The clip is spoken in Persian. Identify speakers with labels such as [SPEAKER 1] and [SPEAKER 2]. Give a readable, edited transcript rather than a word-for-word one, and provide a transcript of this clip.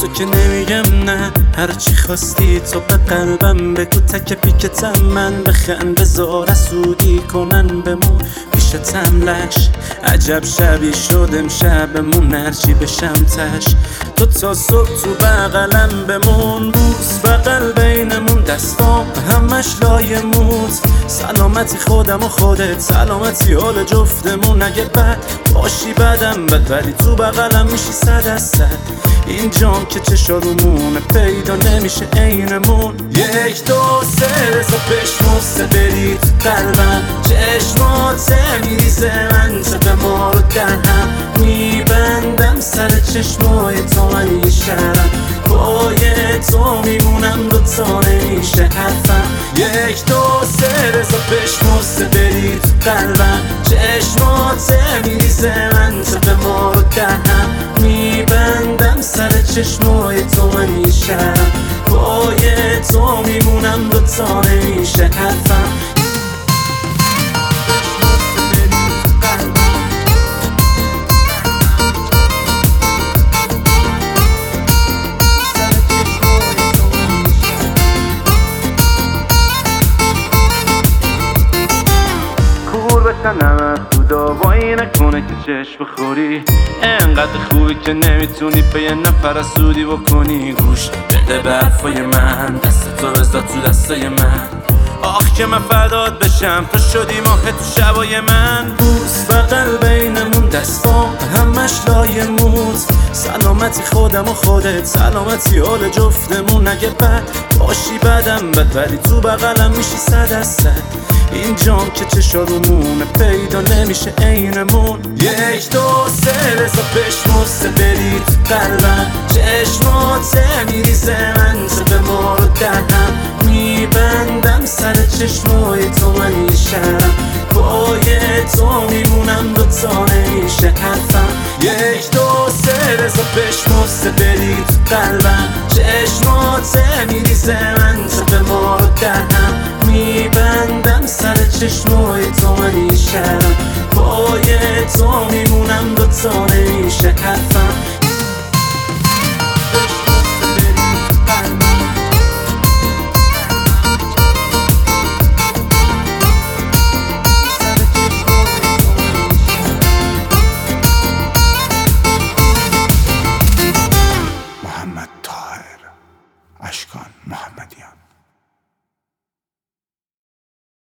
[SPEAKER 1] تو که نمیگم نه، هرچی خواستی تو به قلبم بگو، تک پیکتم من بخند بذار سودی کنن بمون پیشتم لش. عجب شبی شد امشبمون، هرچی بشم تش تو تا صبح تو بغلم بمون. بوس بغل بینمون، دستام همش لای موت. سلامتی خودم و خودت، سلامتی حال جفتمون. اگه بد باشی بدم بد، ولی تو بغلم میشی 100 از 100. این جام که چشارمونه پیدا نمیشه عینمون. 1 2 3 رضا بشمسته بری تو قلبم، چشمات میریزه منطقه ما رو در هم میبندم. سر چشمای تو من یه شرم، پای تو میمونم دوتا نمیشه حرفم. 1 2 3 رضا بشمسته بری تو قلبم، چشمات میریزه منطقه ما رو در هم میبندم. سر چشمای تو من یه شرم، پای تو میمونم دوتا نمیشه حرفم. نمت خدا وای نکنه که چشم بخوری، انقدر خوبی که نمیتونی به یه نفر سودی بکنی. گوش بده به حرفای من، دست تو بذار تو دستای من. آخ که من فدات بشم، تو شدی ماه تو شبای من. بوس بغل بینمون، دستام همش لای موت. سلامتی خودم و خودت، سلامتی حال جفتمون. اگه بد باشی بدم بد، ولی تو بغلم میشی 100 از 100. این جام که چشارمونه پیدا نمیشه عینمون. 1 2 3 رضا بشمسته بری تو قلبم، چشمات میریزه منطقه ما رو در هم میبندم. سر چشمای تو من یه شرم، پای تو میمونم دوتا نمیشه حرفم. 1 2 3 رضا بشمسته بری تو قلبم، چشمات میریزه منطقه ما رو در هم میبندم. سر چشمای تو من یه شرم، پای تو میمونم دوتا نمیشه حرفم.